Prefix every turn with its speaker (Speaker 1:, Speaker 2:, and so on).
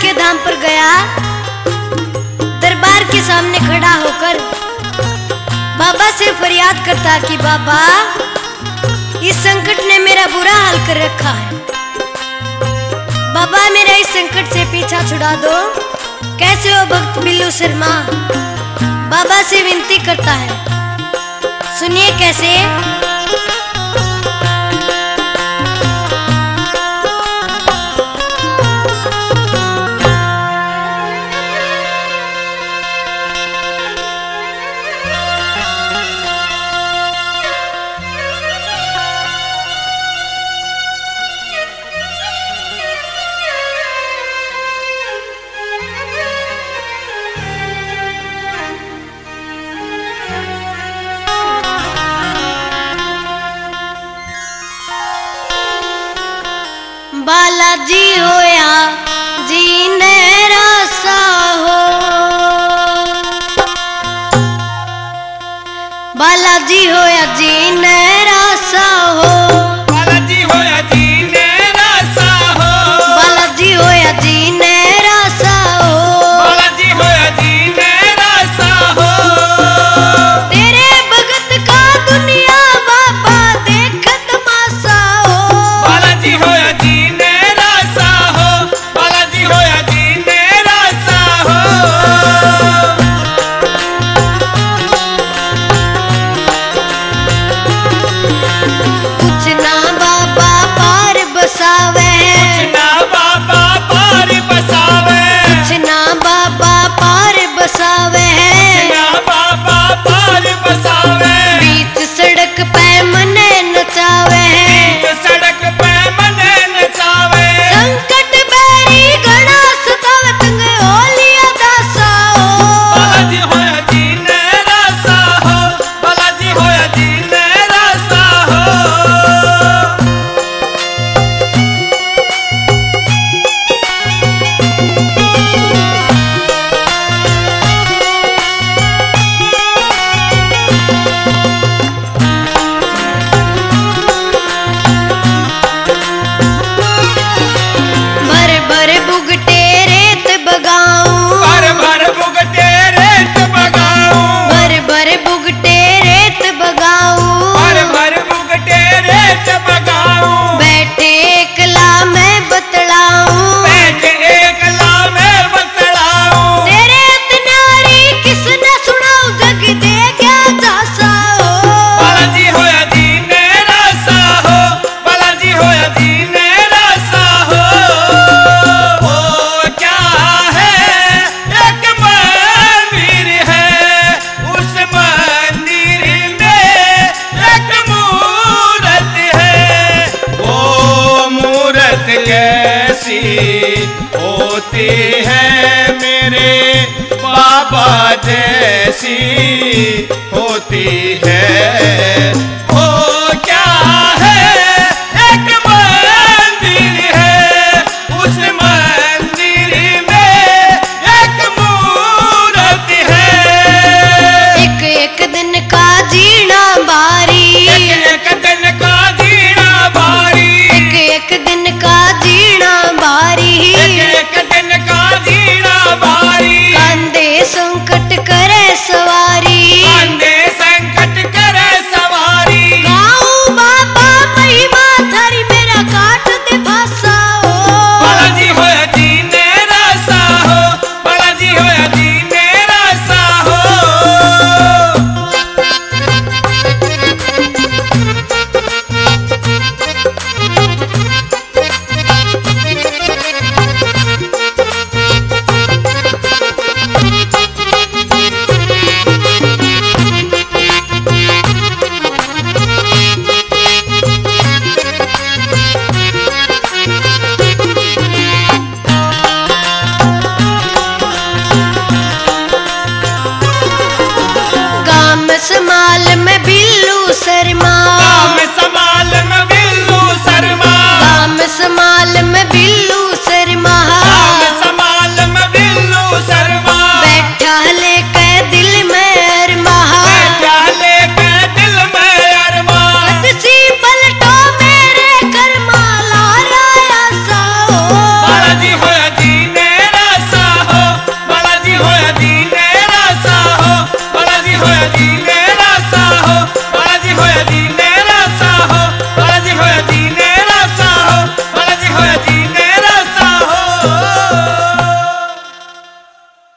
Speaker 1: के धाम पर गया, दरबार के सामने खड़ा होकर बाबा से फरियाद करता कि बाबा, इस संकट ने मेरा बुरा हाल कर रखा है। बाबा, मेरा इस संकट से पीछा छुड़ा दो। कैसे हो भक्त बिल्लू शर्मा बाबा से विनती करता है। सुनिए कैसे। बालाजी होया जीने रासा हो, बालाजी होया जीने रासा हो,
Speaker 2: बालाजी होया जीने रासा हो,
Speaker 1: बालाजी होया जीने रासा हो,
Speaker 2: बालाजी होया जीने रासा हो।
Speaker 1: तेरे भगत का दुनिया बाबा देख तमाशा हो,
Speaker 2: बालाजी होया जीने रासा हो, बालाजी होया जीने रासा हो।
Speaker 1: कुछ ना बाबा पार बसावे,
Speaker 2: कुछ ना बाबा पार बसावे,
Speaker 1: कुछ ना बाबा पार बसावे,
Speaker 2: ना बाबा पार बसावे।
Speaker 1: बीच सड़क पे मने नचावे,
Speaker 2: बीच सड़क पे मने नचावे,
Speaker 1: संकट बैरी घड़ा सतावे, तंग ओलिया दासा हो,
Speaker 2: बालाजी होया जीने रासा हो, बालाजी होया जीने रासा हो।
Speaker 1: भर भर बुगटे रेत बगाऊं,
Speaker 2: भर भर बुगटे रेत बगाऊं,
Speaker 1: भर भर बुगटे रेत बगाऊं,
Speaker 2: भर भर बुगटे रेत बगाऊं।
Speaker 1: बैठे एकला मैं बतलाऊं,
Speaker 2: बैठ एकला में बतलाऊं,
Speaker 1: तेरे तनारी किसने सुनाऊं, जग दे क्या जासा हो,
Speaker 2: बालाजी होया जीने रासा हो, बालाजी होया जीने रासा हो। वो क्या है एक मंदिर है, उस मंदिर में एक मूरत है। वो मूरत कैसी होती है मेरे बाबा जैसी,